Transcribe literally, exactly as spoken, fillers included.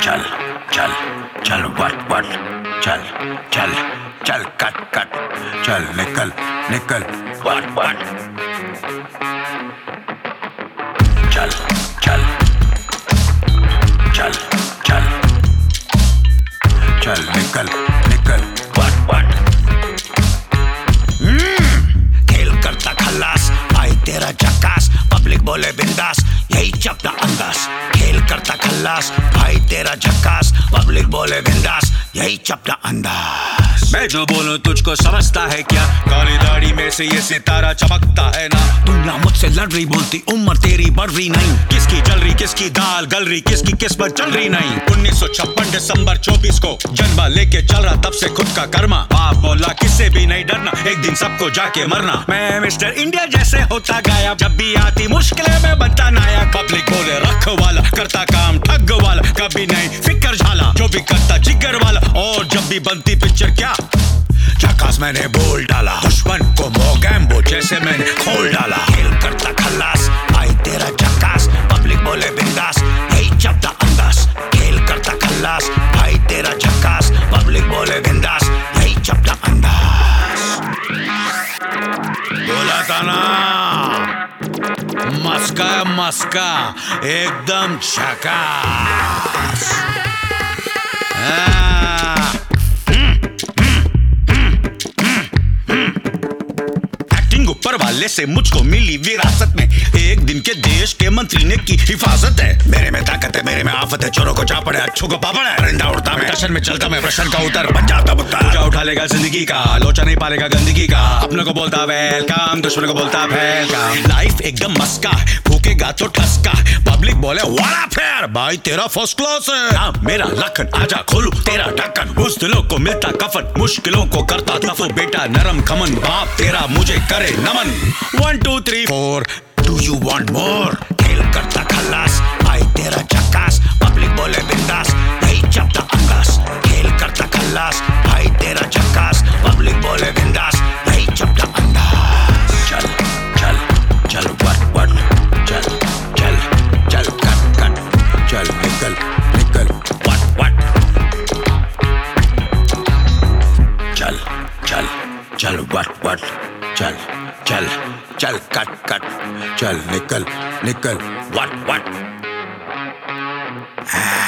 चल चल चल वट वट चल चल चल कट कट चल निकल निकल वट वट चल चल चल चल चल निकल निकल वट वट खेल करता खल्लास भाई तेरा झक्कास पब्लिक बोले बिंदास यही चपटा अंदाज खेल करता खल्लास भाई तेरा झक्कास पब्लिक बोले बिंदास यही चपटा अंदाज मैं जो बोलूं तुझको समझता है क्या? काली दाढ़ी में से ये सितारा चमकता है ना। दुनिया मुझसे लड़ रही बोलती उम्र तेरी बढ़ रही नहीं। किसकी जल रही किसकी दाल गल रही किसकी किस्मत चल रही नहीं। उन्नीस सौ छप्पन दिसंबर चौबीस को जन्मा लेके चल रहा तब से खुद का कर्मा। बाप बोला किससे भी नहीं डरना एक दिन सबको जाके मरना। मैं मिस्टर इंडिया जैसे होता गायब जब भी आती मुश्किलें में बनता नायक। पब्लिक बोले रख वाला करता काम ठग वाला कभी नहीं फिकर झाला जो भी करता जिगर वाला। और जब भी बनती पिक्चर क्या झकास मैंने बोल डाला दुश्मन को मोगैम्बो जैसे मैंने खोल डाला। खेल करता खल्लास भाई तेरा झक्कास पब्लिक बोले बिंदास यही चपटा अंदाज। खेल करता खल्लास भाई तेरा झक्कास पब्लिक बोले बिंदास यही चपटा अंदाज। बोला था ना मस्का मस्का एकदम झकास। ऊपर वाले से मुझको मिली विरासत में एक दिन के देश के मंत्री ने की हिफाजत है। मेरे में ताकत है मेरे में आफत है चोरों को जा पड़े अच्छों को पापड़ है। परिंदा उड़ता मैं दर्शन में चलता मैं प्रश्न का उत्तर पंजाब का बुत्ता। पूजा उठा लेगा जिंदगी का लोचा नहीं पालेगा गंदगी का। अपने को बोलता वेलकम दुश्मन को बोलता वेलकम। लाइफ एकदम मस्का फूकेगा तो ठसका पब्लिक बोले वाला फेयर भाई तेरा फर्स्ट क्लास है। ना मेरा लखन आजा खोलू तेरा ढक्कन। बुज़दिलों को मिलता कफन मुश्किलों को करता दफन। बेटा नरम खमन बाप तेरा मुझे करे नमन। One two three four do you want more. खेल करता खल्लास भाई तेरा झक्कास पब्लिक बोले बिंदास यही चपटा अंदाज। खेल करता खल्लास भाई तेरा झक्कास पब्लिक बोले बिंदास यही चपटा अंदाज। चल चल चल वट वट चल चल चल कट कट चल निकल निकल वट वट चल चल चल वट वट चल चल चल कट कट चल निकल निकल वट वट।